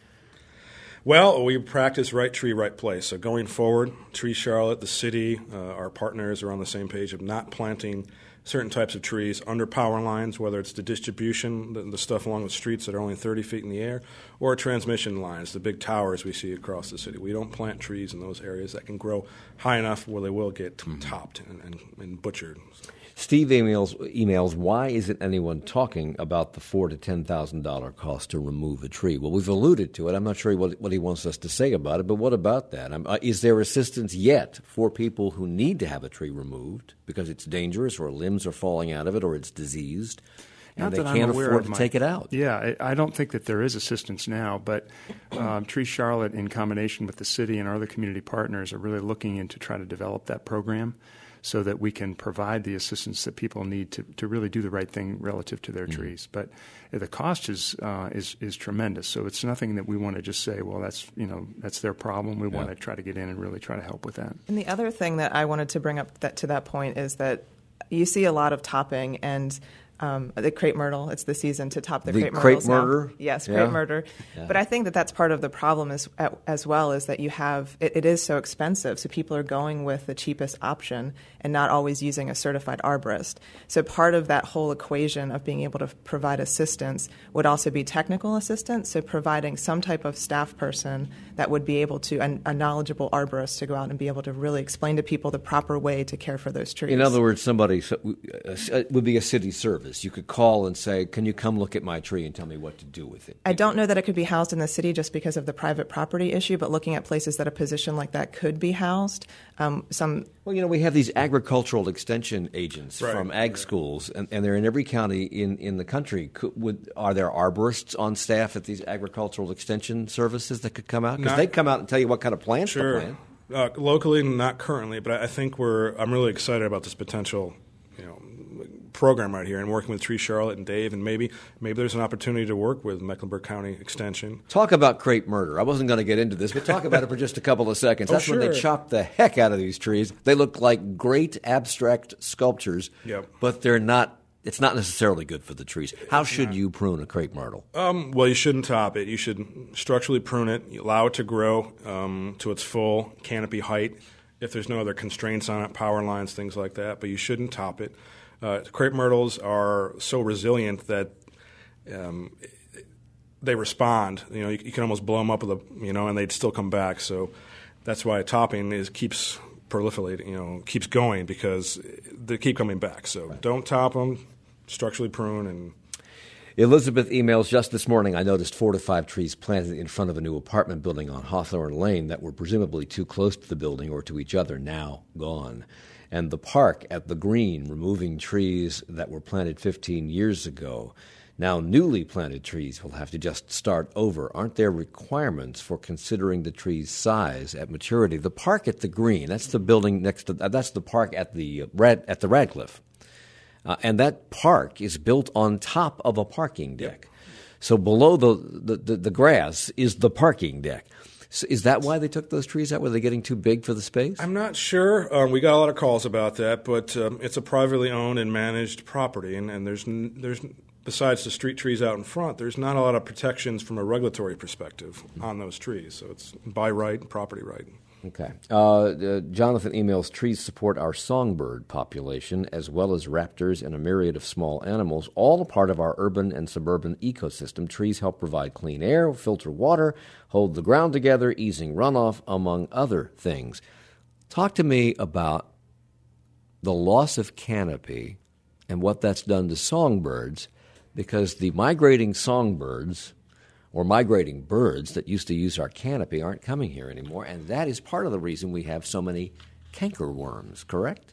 Well, we practice right tree, right place. So going forward, Tree Charlotte, the city, uh, our partners are on the same page of not planting certain types of trees under power lines, whether it's the distribution, the, the stuff along the streets that are only thirty feet in the air, or transmission lines, the big towers we see across the city. We don't plant trees in those areas that can grow high enough where they will get mm-hmm. topped and, and, and butchered. So. Steve emails, emails, why isn't anyone talking about the four thousand to ten thousand dollars cost to remove a tree? Well, we've alluded to it. I'm not sure what, what he wants us to say about it, but what about that? Uh, is there assistance yet for people who need to have a tree removed because it's dangerous or limbs are falling out of it or it's diseased? And Not they that can't I'm aware afford of to my, take it out. Yeah, I, I don't think that there is assistance now, but um, Tree Charlotte, in combination with the city and our other community partners, are really looking into try to develop that program so that we can provide the assistance that people need to, to really do the right thing relative to their mm-hmm. trees. But uh, the cost is uh, is is tremendous, so it's nothing that we want to just say, well, that's you know that's their problem. We yeah. want to try to get in and really try to help with that. And the other thing that I wanted to bring up that, to that point is that you see a lot of topping and Um, the crepe myrtle. It's the season to top the, the crepe myrtles. Crepe murder? Now. Yes, yeah. crepe murder. Yeah. But I think that that's part of the problem as, as well is that you have, it, it is so expensive, so people are going with the cheapest option and not always using a certified arborist. So part of that whole equation of being able to provide assistance would also be technical assistance, so providing some type of staff person that would be able to, a, a knowledgeable arborist to go out and be able to really explain to people the proper way to care for those trees. In other words, somebody so, uh, would be a city service. You could call and say, can you come look at my tree and tell me what to do with it? I don't know that it could be housed in the city just because of the private property issue, but looking at places that a position like that could be housed. Um, some Well, you know, we have these agricultural extension agents right. from ag schools, and, and they're in every county in, in the country. Could, would, are there arborists on staff at these agricultural extension services that could come out? Because they come out and tell you what kind of plants sure. to plant. Uh, locally, not currently, but I think we're. I'm really excited about this potential, you know, program right here, and working with Tree Charlotte and Dave, and maybe maybe there's an opportunity to work with Mecklenburg County Extension. Talk about crepe murder. I wasn't going to get into this, but talk about it for just a couple of seconds. Oh, That's sure. when they chop the heck out of these trees. They look like great abstract sculptures, yep. but they're not. It's not necessarily good for the trees. How should you prune a crepe myrtle? Um, well, you shouldn't top it. You should structurally prune it, you allow it to grow um, to its full canopy height if there's no other constraints on it, power lines, things like that, but you shouldn't top it. Uh, crepe myrtles are so resilient that um, they respond. You know, you, you can almost blow them up with a, you know, and they'd still come back. So that's why topping is keeps proliferating, you know, keeps going because they keep coming back. So right. don't top them. Structurally prune. And Elizabeth emails, just this morning I noticed four to five trees planted in front of a new apartment building on Hawthorne Lane that were presumably too close to the building or to each other, now gone. And the park at the Green, removing trees that were planted fifteen years ago. Now newly planted trees will have to just start over. Aren't there requirements for considering the tree's size at maturity? The park at the Green, that's the building next to, that's the park at the, Rad, at the Radcliffe. Uh, and that park is built on top of a parking deck. So below the, the, the, the grass is the parking deck. So is that why they took those trees out? Were they getting too big for the space? I'm not sure. Um, we got a lot of calls about that, but um, it's a privately owned and managed property, and, and there's n- there's besides the street trees out in front, there's not a lot of protections from a regulatory perspective on those trees. So it's by right, property right. Okay. Uh, uh, Jonathan emails, trees support our songbird population as well as raptors and a myriad of small animals, all a part of our urban and suburban ecosystem. Trees help provide clean air, filter water, hold the ground together, easing runoff, among other things. Talk to me about the loss of canopy and what that's done to songbirds, because the migrating songbirds or migrating birds that used to use our canopy aren't coming here anymore, and that is part of the reason we have so many cankerworms, correct?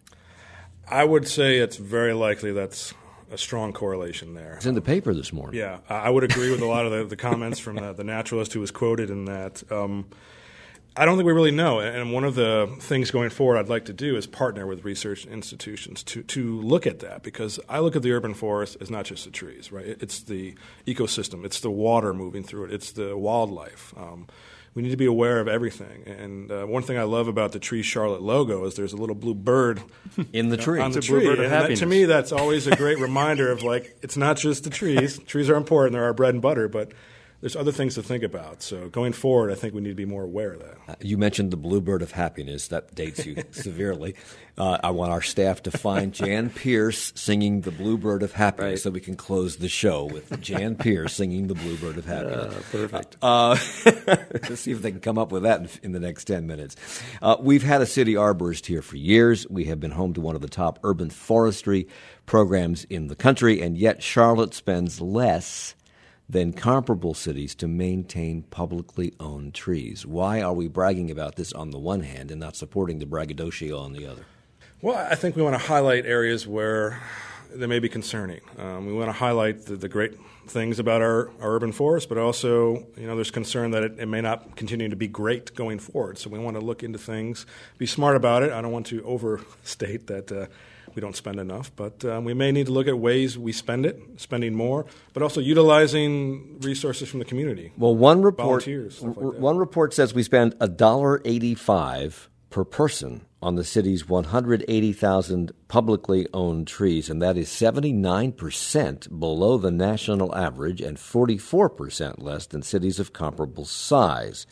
I would say it's very likely that's a strong correlation there. It's in the paper this morning. Yeah, I would agree with a lot of the, the comments from the, the naturalist who was quoted in that. Um, I don't think we really know, and one of the things going forward I'd like to do is partner with research institutions to, to look at that, because I look at the urban forest as not just the trees, right? It's the ecosystem, it's the water moving through it, it's the wildlife. Um, we need to be aware of everything, and uh, one thing I love about the Tree Charlotte logo is there's a little blue bird in the tree. on the it's a tree, blue bird of and that, happiness. to me that's always a great reminder of, like, it's not just the trees. Trees are important, they're our bread and butter, but there's other things to think about. So going forward, I think we need to be more aware of that. Uh, you mentioned the bluebird of happiness. That dates you severely. Uh, I want our staff to find Jan Pierce singing the bluebird of happiness, right, so we can close the show with Jan Pierce singing the bluebird of happiness. Uh, perfect. Uh, let's see if they can come up with that in, in the next ten minutes. Uh, we've had a city arborist here for years. We have been home to one of the top urban forestry programs in the country, and yet Charlotte spends less than comparable cities to maintain publicly owned trees. Why are we bragging about this on the one hand and not supporting the braggadocio on the other? Well, I think we want to highlight areas where they may be concerning. Um, we want to highlight the, the great things about our, our urban forest, but also, you know, there's concern that it, it may not continue to be great going forward. So we want to look into things, be smart about it. I don't want to overstate that uh, we don't spend enough, but um, we may need to look at ways we spend it, spending more, but also utilizing resources from the community. Well, one report, volunteers, stuff like that. One report says we spend one dollar and eighty-five cents per person on the city's one hundred eighty thousand publicly owned trees, and that is seventy-nine percent below the national average and forty-four percent less than cities of comparable size.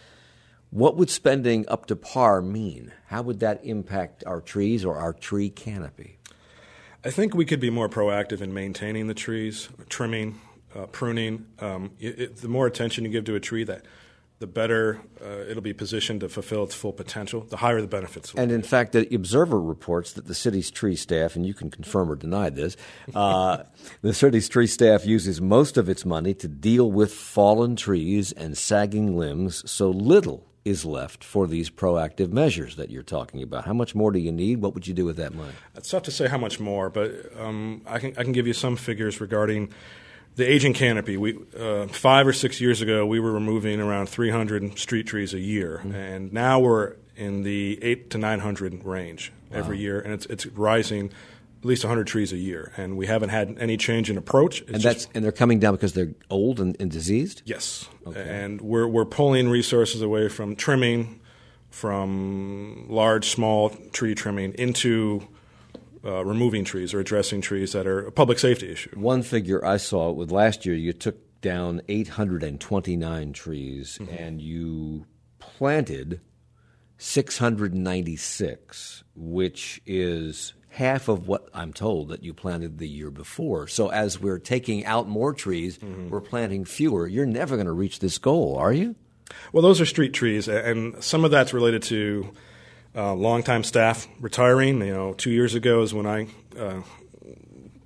What would spending up to par mean? How would that impact our trees or our tree canopy? I think we could be more proactive in maintaining the trees, trimming, uh, pruning. Um, it, it, the more attention you give to a tree, that the better uh, it'll be positioned to fulfill its full potential, the higher the benefits will And be. in fact, the Observer reports that the city's tree staff, and you can confirm or deny this, uh, the city's tree staff uses most of its money to deal with fallen trees and sagging limbs, so little is left for these proactive measures that you're talking about. How much more do you need? What would you do with that money? It's tough to say how much more, but um, I can I can give you some figures regarding the aging canopy. We uh, five or six years ago, we were removing around three hundred street trees a year, mm-hmm. and now we're in the eight to nine hundred range every wow. year, and it's it's rising. At least one hundred trees a year, and we haven't had any change in approach. It's and that's just, and they're coming down because they're old and, and diseased? Yes. Okay. And we're we're pulling resources away from trimming, from large, small tree trimming into uh, removing trees or addressing trees that are a public safety issue. One figure I saw with last year, you took down eight hundred twenty-nine trees, mm-hmm. and you planted six hundred ninety-six, which is half of what I'm told that you planted the year before. So as we're taking out more trees, mm-hmm. we're planting fewer. You're never going to reach this goal, are you? Well, those are street trees, and some of that's related to uh, longtime staff retiring. You know, two years ago is when I uh,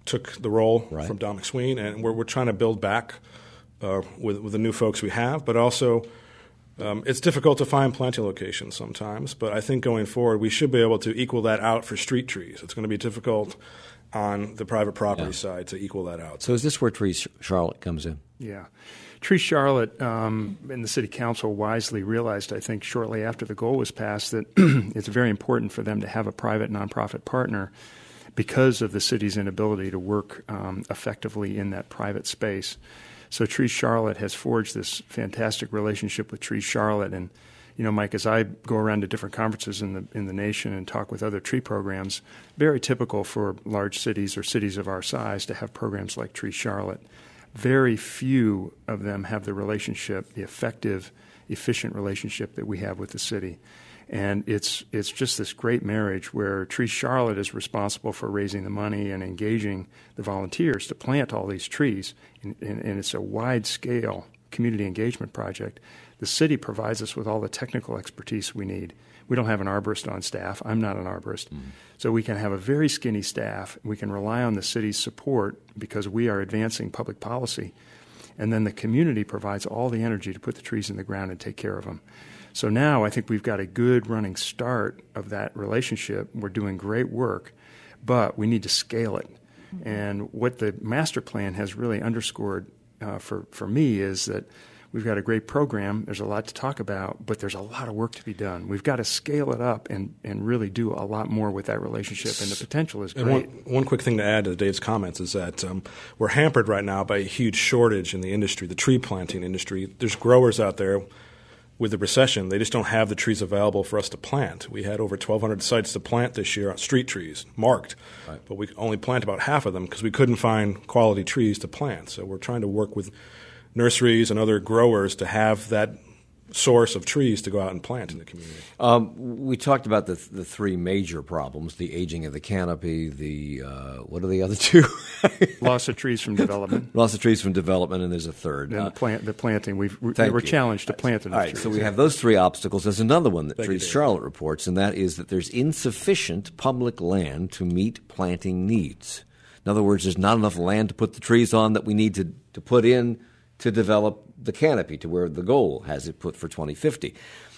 took the role right. from Don McSween, and we're, we're trying to build back uh, with, with the new folks we have, but also um, it's difficult to find planting locations sometimes, but I think going forward we should be able to equal that out for street trees. It's going to be difficult on the private property yeah. side to equal that out. So is this where Trees Charlotte comes in? Yeah. Trees Charlotte um, and the City Council wisely realized, I think, shortly after the goal was passed that it's very important for them to have a private nonprofit partner because of the city's inability to work um, effectively in that private space. So Trees Charlotte has forged this fantastic relationship with Trees Charlotte. And, you know, Mike, as I go around to different conferences in the in the nation and talk with other tree programs, very typical for large cities or cities of our size to have programs like Trees Charlotte. Very few of them have the relationship, the effective, efficient relationship that we have with the city. And it's it's just this great marriage where Trees Charlotte is responsible for raising the money and engaging the volunteers to plant all these trees. And, and, and it's a wide-scale community engagement project. The city provides us with all the technical expertise we need. We don't have an arborist on staff. I'm not an arborist. Mm-hmm. So we can have a very skinny staff. We can rely on the city's support because we are advancing public policy. And then the community provides all the energy to put the trees in the ground and take care of them. So now I think we've got a good running start of that relationship. We're doing great work, but we need to scale it. Mm-hmm. And what the master plan has really underscored uh, for, for me is that we've got a great program. There's a lot to talk about, but there's a lot of work to be done. We've got to scale it up and, and really do a lot more with that relationship, and the potential is great. And one, one quick thing to add to Dave's comments is that um, we're hampered right now by a huge shortage in the industry, the tree planting industry. There's growers out there with the recession. They just don't have the trees available for us to plant. We had over twelve hundred sites to plant this year on street trees, marked, right. but we only plant about half of them because we couldn't find quality trees to plant. So we're trying to work with nurseries and other growers to have that source of trees to go out and plant in the community. Um, we talked about the the three major problems: the aging of the canopy, the uh, what are the other two? Loss of trees from development. Loss of trees from development, and there's a third. And uh, plant, the planting. We've, we Thank we're you. challenged to plant enough All right, trees. so we have those three obstacles. There's another one that Thank Trees you, Charlotte reports, and that is that there's insufficient public land to meet planting needs. In other words, there's not enough land to put the trees on that we need to, to put in to develop the canopy to where the goal has it put for twenty fifty.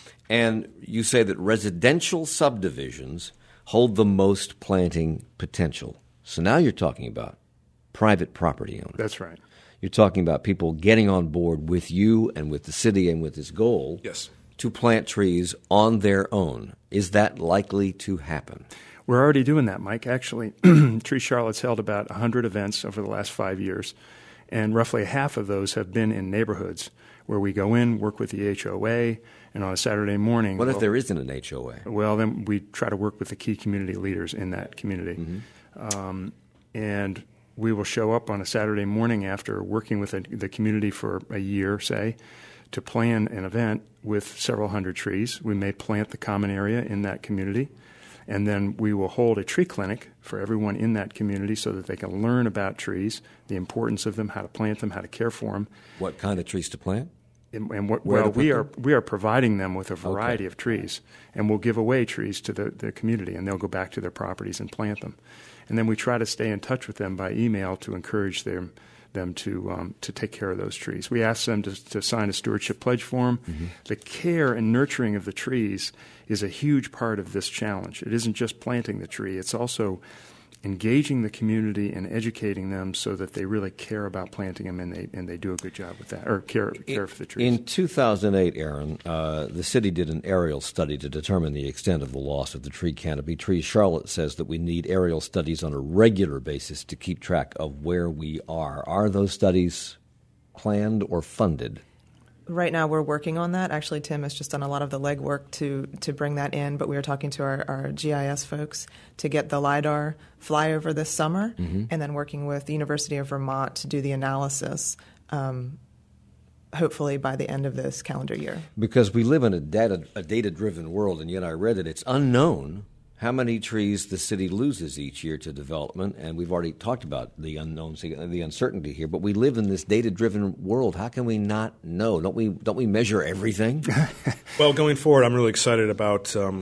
And you say that residential subdivisions hold the most planting potential. So now you're talking about private property owners. That's right. You're talking about people getting on board with you and with the city and with this goal yes. to plant trees on their own. Is that likely to happen? We're already doing that, Mike. Actually, Trees Charlotte's held about one hundred events over the last five years. And roughly half of those have been in neighborhoods where we go in, work with the H O A, and on a Saturday morning. What if well, there isn't an H O A? Well, then we try to work with the key community leaders in that community. Mm-hmm. Um, and we will show up on a Saturday morning after working with the, the community for a year, say, to plan an event with several hundred trees. We may plant the common area in that community. And then we will hold a tree clinic for everyone in that community so that they can learn about trees, the importance of them, how to plant them, how to care for them. What kind of trees to plant? And, and what, Where well, we them? are we are providing them with a variety okay. of trees, and we'll give away trees to the, the community, and they'll go back to their properties and plant them. And then we try to stay in touch with them by email to encourage them them to um, to take care of those trees. We ask them to, to sign a stewardship pledge form. Mm-hmm. The care and nurturing of the trees is a huge part of this challenge. It isn't just planting the tree. It's also engaging the community and educating them so that they really care about planting them and they and they do a good job with that, or care, care for the trees. In two thousand eight, Aaron, uh, the city did an aerial study to determine the extent of the loss of the tree canopy. Trees Charlotte says that we need aerial studies on a regular basis to keep track of where we are. Are those studies planned or funded? Right now we're working on that. Actually, Tim has just done a lot of the legwork to to bring that in, but we were talking to our, our G I S folks to get the LIDAR flyover this summer, mm-hmm. and then working with the University of Vermont to do the analysis, um, hopefully by the end of this calendar year. Because we live in a data, a data-driven world, and yet I read that it's unknown how many trees the city loses each year to development, and we've already talked about the unknown, the uncertainty here. But we live in this data-driven world. How can we not know? Don't we? Don't we measure everything? Well, going forward, I'm really excited about um,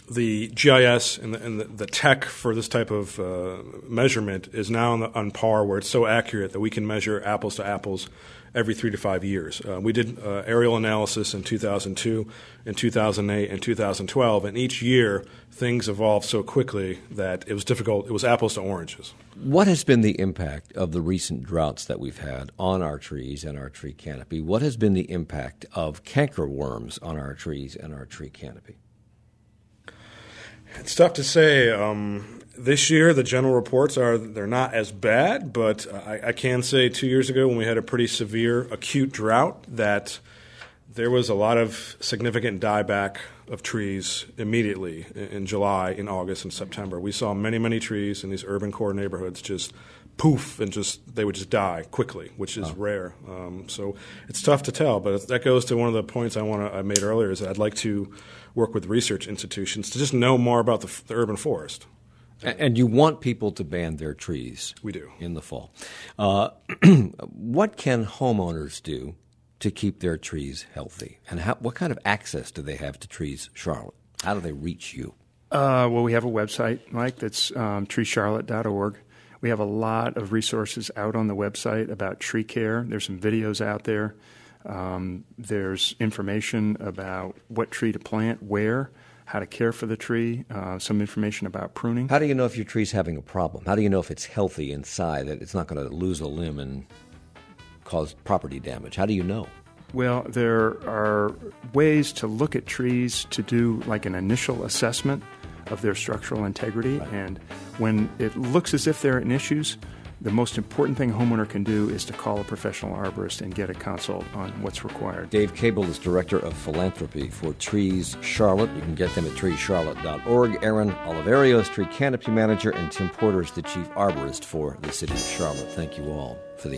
the G I S and the, and the, the tech for this type of uh, measurement is now on, the, on par where it's so accurate that we can measure apples to apples every three to five years. Uh, we did uh, aerial analysis in two thousand two, in two thousand eight, and two thousand twelve, and each year things evolved so quickly that it was difficult. It was apples to oranges. What has been the impact of the recent droughts that we've had on our trees and our tree canopy? What has been the impact of cankerworms on our trees and our tree canopy? It's tough to say. Um, this year, the general reports are they're not as bad, but I, I can say two years ago when we had a pretty severe acute drought that there was a lot of significant dieback of trees immediately in, in July, in August, and September. We saw many, many trees in these urban core neighborhoods just poof and just they would just die quickly, which is oh. rare. Um, so it's tough to tell, but that goes to one of the points I want I made earlier is that I'd like to work with research institutions to just know more about the, the urban forest. And you want people to ban their trees. We do. In the fall. Uh, what can homeowners do to keep their trees healthy? And how, what kind of access do they have to Trees Charlotte? How do they reach you? Uh, well, we have a website, Mike, that's um, tree charlotte dot org. We have a lot of resources out on the website about tree care. There's some videos out there. Um, there's information about what tree to plant, where, how to care for the tree, uh, some information about pruning. How do you know if your tree's having a problem? How do you know if it's healthy inside, that it's not going to lose a limb and cause property damage? How do you know? Well, there are ways to look at trees to do like an initial assessment of their structural integrity. Right. And when it looks as if there are issues, the most important thing a homeowner can do is to call a professional arborist and get a consult on what's required. Dave Cable is Director of Philanthropy for Trees Charlotte. You can get them at trees charlotte dot org. Aaron Oliverio is Tree Canopy Manager, and Tim Porter is the Chief Arborist for the City of Charlotte. Thank you all for the